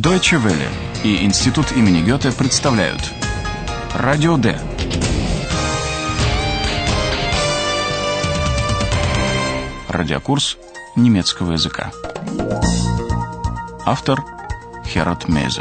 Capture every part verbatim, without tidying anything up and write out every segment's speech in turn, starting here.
Deutsche Welle и Институт имени Гёте представляют Радио Д. Радиокурс немецкого языка. Автор Херат Мейзе.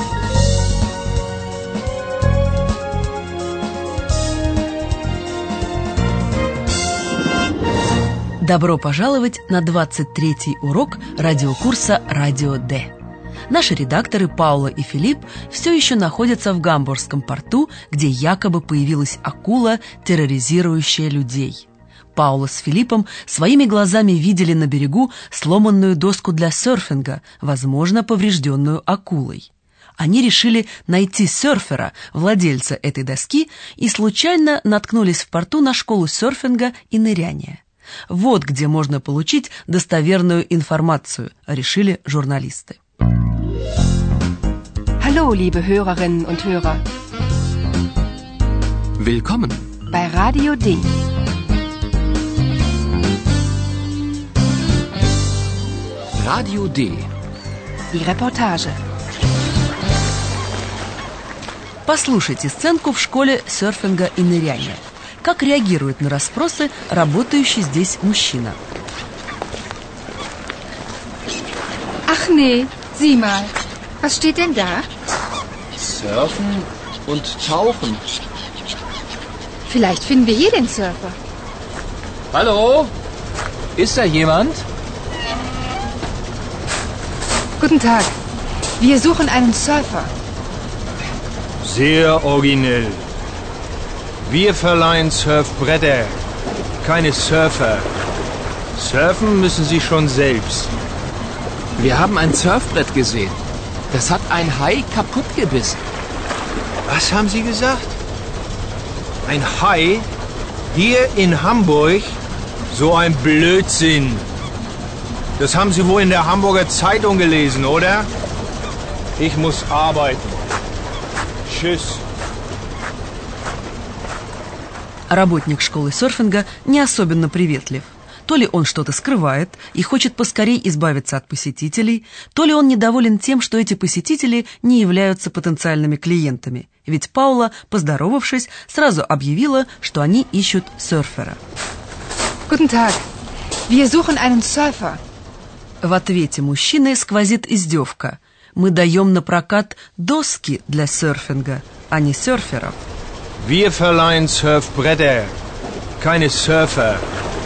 Добро пожаловать на двадцать третий урок радиокурса «Радио Д». Наши редакторы Паула и Филипп все еще находятся в Гамбургском порту, где якобы появилась акула, терроризирующая людей. Паула с Филиппом своими глазами видели на берегу сломанную доску для серфинга, возможно, поврежденную акулой. Они решили найти серфера, владельца этой доски, и случайно наткнулись в порту на школу серфинга и ныряния. Вот где можно получить достоверную информацию, решили журналисты. Hallo, liebe Hörerinnen und Hörer. Willkommen bei Radio D. Radio D. Die Reportage. Послушайте сценку в школе серфинга и ныряния. Как реагирует на расспросы работающий здесь мужчина? Ach nee, sieh mal. Was steht denn da? Surfen und Tauchen. Vielleicht finden wir hier den Surfer. Hallo? Ist da jemand? Guten Tag. Wir suchen einen Surfer. Sehr originell. Wir verleihen Surfbretter, keine Surfer. Surfen müssen Sie schon selbst. Wir haben ein Surfbrett gesehen. Das hat ein Hai kaputt gebissen. Was haben Sie gesagt? Ein Hai? Hier in Hamburg? So ein Blödsinn. Das haben Sie wohl in der Hamburger Zeitung gelesen, oder? Ich muss arbeiten. Tschüss. Работник школы серфинга не особенно приветлив. То ли он что-то скрывает и хочет поскорей избавиться от посетителей, то ли он недоволен тем, что эти посетители не являются потенциальными клиентами. Ведь Паула, поздоровавшись, сразу объявила, что они ищут серфера. Guten Tag. Wir suchen einen Surfer. В ответе мужчины сквозит издевка. Мы даем на прокат доски для серфинга, а не серферов. Wir verleihen Surfbretter, keine Surfer.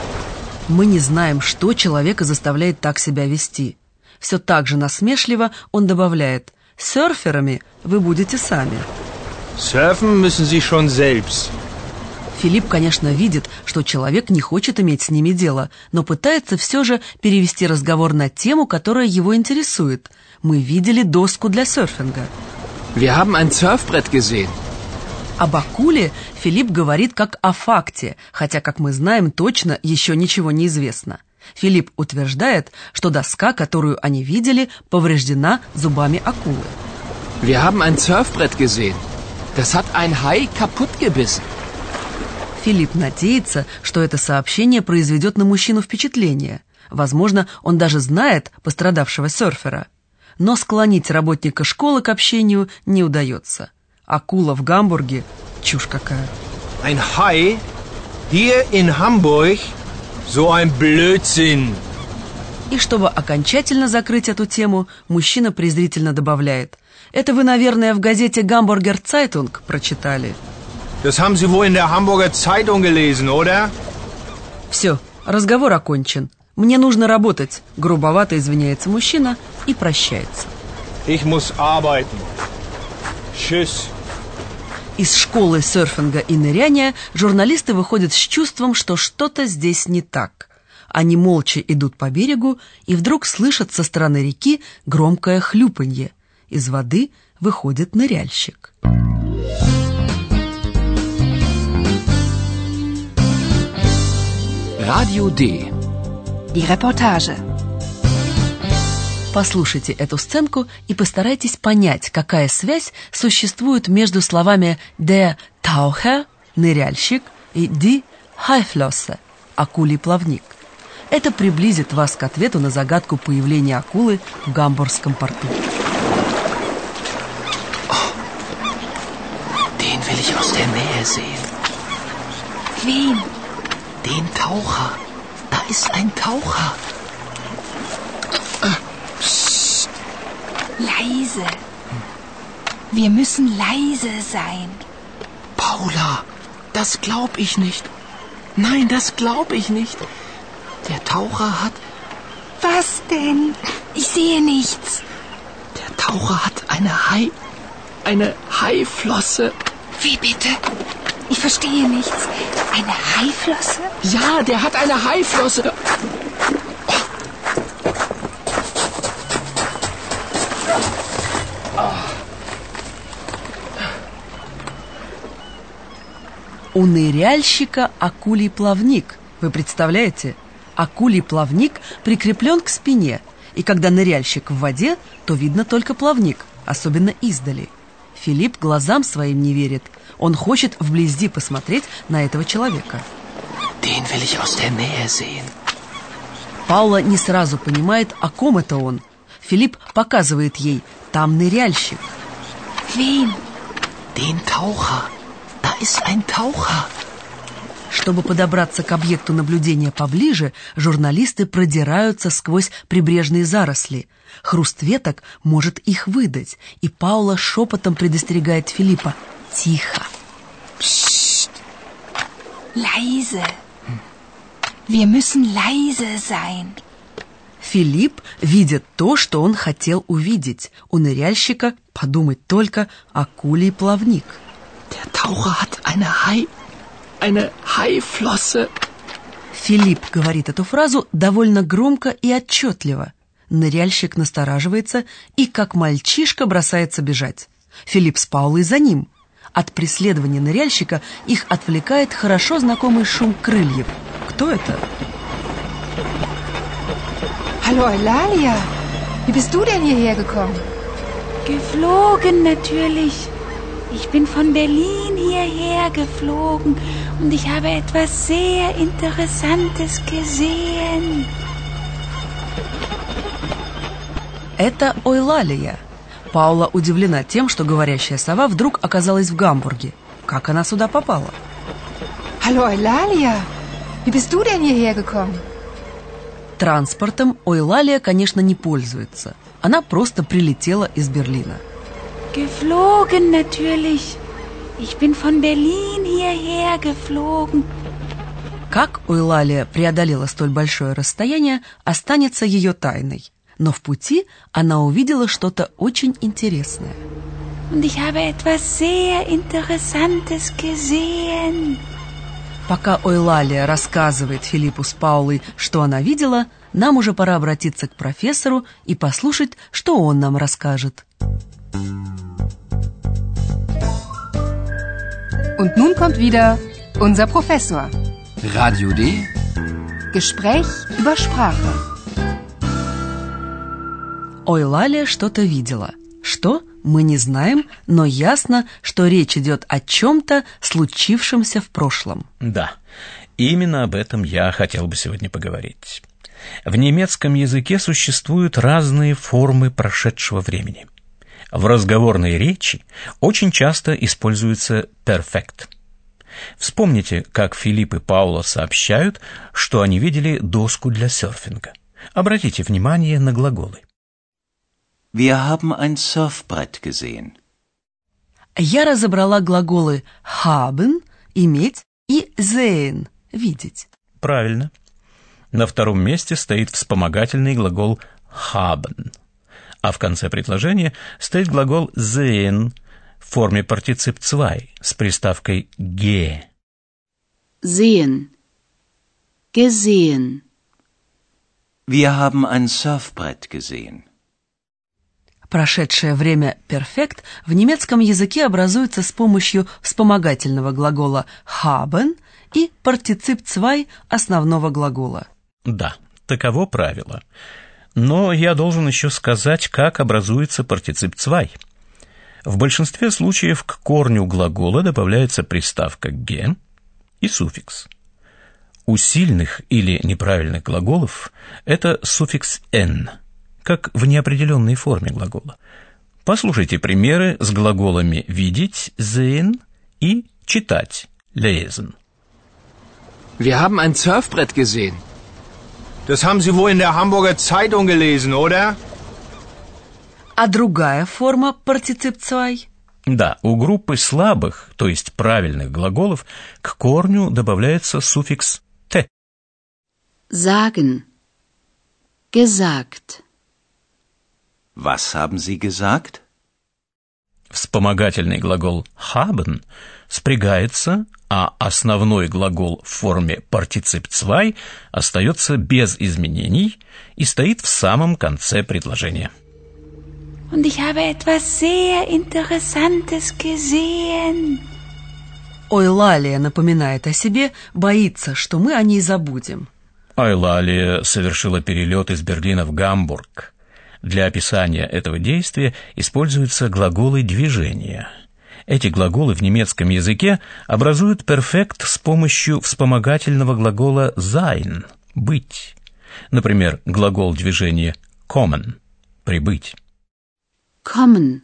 Мы не знаем, что человека заставляет так себя вести. Все так же насмешливо он добавляет: серферами вы будете сами. Surfen müssen Sie schon selbst. Филипп, конечно, видит, что человек не хочет иметь с ними дело, но пытается все же перевести разговор на тему, которая его интересует. Мы видели доску для серфинга. Wir haben ein Surfbrett gesehen. Об акуле Филипп говорит как о факте, хотя, как мы знаем, точно еще ничего не известно. Филипп утверждает, что доска, которую они видели, повреждена зубами акулы. Wir haben ein Surfbrett gesehen. Das hat ein Hai kaputt gebissen. Филипп надеется, что это сообщение произведет на мужчину впечатление. Возможно, он даже знает пострадавшего серфера. Но склонить работника школы к общению не удается. Акула в Гамбурге – чушь какая. Ein Hai? Hier in Hamburg? So ein Blödsinn. И чтобы окончательно закрыть эту тему, мужчина презрительно добавляет: это вы, наверное, в газете «Гамбургер Цайтунг» прочитали. Das haben Sie wohl in der Hamburger Zeitung gelesen, oder? Все, разговор окончен. Мне нужно работать. Грубовато извиняется мужчина и прощается. Ich muss arbeiten. Tschüss. Из школы серфинга и ныряния журналисты выходят с чувством, что что-то здесь не так. Они молча идут по берегу и вдруг слышат со стороны реки громкое хлюпанье. Из воды выходит ныряльщик. Radio D. Die Reportage. Послушайте эту сценку и постарайтесь понять, какая связь существует между словами der Taucher, ныряльщик, и die Haiflosse, акулий плавник. Это приблизит вас к ответу на загадку появления акулы в Гамбургском порту. sehen. Wen? Den Taucher. Da ist ein Taucher. Psst. Leise. Wir müssen leise sein. Paula, das glaub ich nicht. Nein, das glaub ich nicht. Der Taucher hat... Was denn? Ich sehe nichts. Der Taucher hat eine Hai... eine Haiflosse. Wie bitte? Ich verstehe nichts. Eine Haiflosse? Ja, der hat eine Haiflosse. У ныряльщика акулий плавник. Вы представляете? Акулий плавник прикреплен к спине, и когда ныряльщик в воде, то видно только плавник, особенно издали. Филипп глазам своим не верит. Он хочет вблизи посмотреть на этого человека. Den will ich aus der Nähe sehen. Паула не сразу понимает, о ком это он. Филипп показывает ей: там ныряльщик. Wen? Den Taucher. Da ist ein Taucher. Чтобы подобраться к объекту наблюдения поближе, журналисты продираются сквозь прибрежные заросли. Хруст веток может их выдать, и Паула шепотом предостерегает Филиппа: тихо. Psst. Leise. Wir müssen leise sein. Филипп видит то, что он хотел увидеть. У ныряльщика, подумать только, акулий плавник. Der Taucher hat eine Hai... eine Haiflosse. Филипп говорит эту фразу довольно громко и отчетливо. Ныряльщик настораживается и, как мальчишка, бросается бежать. Филипп с Паулой за ним. От преследования ныряльщика их отвлекает хорошо знакомый шум крыльев. Кто это? Hallo Eulalia. Wie bist du denn hierher gekommen? Geflogen natürlich. Ich bin von Berlin hierher geflogen und ich habe etwas sehr Interessantes gesehen. Это Эулалия. Паула удивлена тем, что говорящая сова вдруг оказалась в Гамбурге. Как она сюда попала? Hallo Eulalia. Wie bist du denn hierher gekommen? Транспортом Эулалия, конечно, не пользуется. Она просто прилетела из Берлина. Geflogen natürlich. Ich bin von Berlin hierher geflogen. Как Эулалия преодолела столь большое расстояние, останется ее тайной. Но в пути она увидела что-то очень интересное. Und ich habe etwas sehr Interessantes gesehen. Пока Эулалия рассказывает Филиппу с Паулой, что она видела, нам уже пора обратиться к профессору и послушать, что он нам расскажет. Und nun kommt wieder unser Professor. Radio D. Gespräch über Sprache. Эулалия что-то видела. Что? Мы не знаем, но ясно, что речь идет о чем-то, случившемся в прошлом. Да, именно об этом я хотел бы сегодня поговорить. В немецком языке существуют разные формы прошедшего времени. В разговорной речи очень часто используется perfect. Вспомните, как Филипп и Паула сообщают, что они видели доску для серфинга. Обратите внимание на глаголы. Wir haben ein Surfbrett gesehen. Я разобрала глаголы haben – иметь и sehen – видеть. Правильно. На втором месте стоит вспомогательный глагол haben, а в конце предложения стоит глагол sehen в форме партицип zwei с приставкой ge. Sehen. Gesehen. Wir haben ein Surfbrett gesehen. Прошедшее время perfect в немецком языке образуется с помощью вспомогательного глагола haben и партицип zwei основного глагола. Да, таково правило. Но я должен еще сказать, как образуется партицип zwei. В большинстве случаев к корню глагола добавляется приставка ge и суффикс. У сильных или неправильных глаголов это суффикс n, как в неопределенной форме глагола. Послушайте примеры с глаголами «видеть» sehen и читать, lesen. Wir haben ein Surfbrett gesehen. Das haben Sie wohl in der Hamburger Zeitung gelesen, oder? А другая форма партицип zwei? Да, у группы слабых, то есть правильных глаголов, к корню добавляется суффикс «те». Sagen. Gesagt. Was haben Sie gesagt? Вспомогательный глагол haben спрягается, а основной глагол в форме партицип zwei остается без изменений и стоит в самом конце предложения. Und ich habe etwas sehr Interessantes gesehen. Ойлалия напоминает о себе, боится, что мы о ней забудем. Ойлалия совершила перелет из Берлина в Гамбург. Для описания этого действия используются глаголы движения. Эти глаголы в немецком языке образуют перфект с помощью вспомогательного глагола sein – быть. Например, глагол движения kommen – прибыть. Kommen.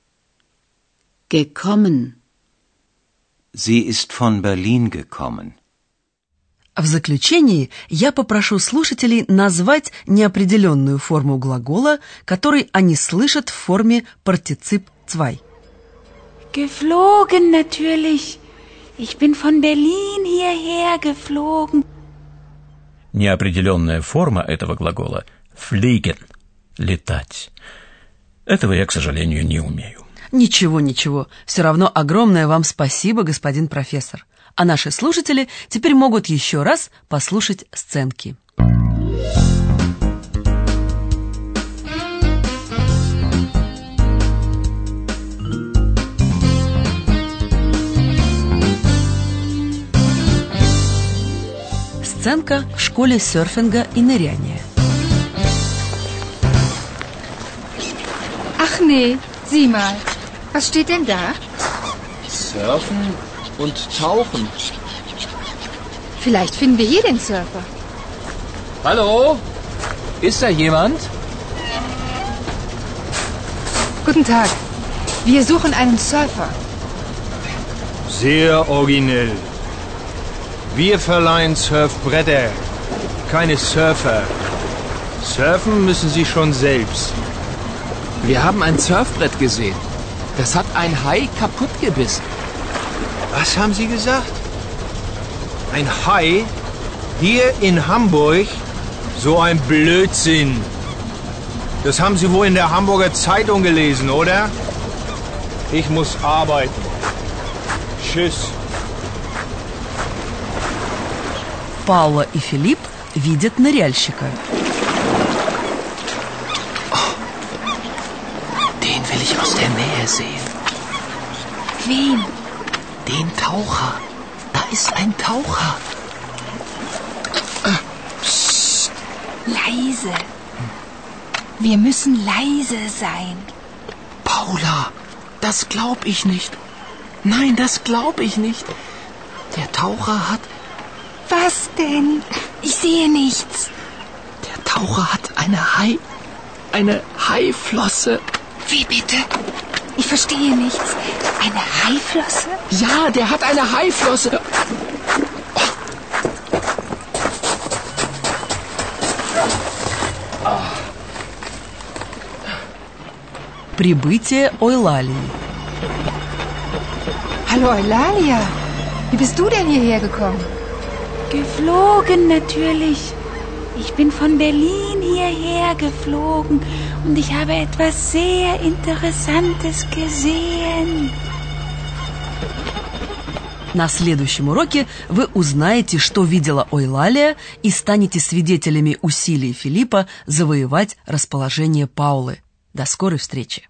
Gekommen. Sie ist von Berlin gekommen. В заключении я попрошу слушателей назвать неопределенную форму глагола, который они слышат в форме партицип zwei. Geflogen natürlich. Ich bin von Berlin hierher geflogen. Неопределенная форма этого глагола – fliegen – летать. Этого я, к сожалению, не умею. Ничего, ничего. Все равно огромное вам спасибо, господин профессор. А наши слушатели теперь могут еще раз послушать сценки. Сценка в школе серфинга и ныряния. Ach nee, sieh mal. Was steht denn da? Surfen und Tauchen. Vielleicht finden wir hier den Surfer. Hallo? Ist da jemand? Guten Tag. Wir suchen einen Surfer. Sehr originell. Wir verleihen Surfbretter, keine Surfer. Surfen müssen Sie schon selbst. Wir haben ein Surfbrett gesehen. Das hat ein Hai kaputt gebissen. Was haben Sie gesagt? Ein Hai? Hier in Hamburg? So ein Blödsinn. Das haben Sie wohl in der Hamburger Zeitung gelesen, oder? Ich muss arbeiten. Tschüss. Паула и Филипп видят ныряльщика. Den will ich aus der Nähe sehen. Wen? Den Taucher. Da ist ein Taucher. Psst. Leise. Wir müssen leise sein. Paula, das glaub ich nicht. Nein, das glaub ich nicht. Der Taucher hat... Was denn? Ich sehe nichts. Der Taucher hat eine Hai... eine Haiflosse. Wie bitte? Ich verstehe nichts. Eine Haiflosse? Ja, der hat eine Haiflosse. Прибытие Ойлалии. Hallo Eulalia. Wie bist du denn hierher gekommen? Geflogen natürlich. Ich bin von Berlin hierher geflogen und ich habe etwas sehr Interessantes gesehen. На следующем уроке вы узнаете, что видела Ойлалия, и станете свидетелями усилий Филиппа завоевать расположение Паулы. До скорой встречи!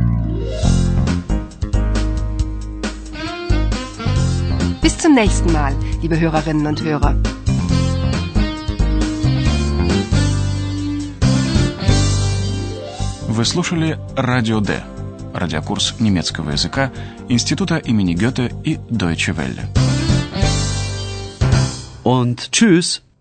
Bis zum nächsten Mal, liebe Hörerinnen und Hörer. Вы слушали Радио Д, радиокурс немецкого языка Института имени Гёте и Deutsche Welle. Und tschüss!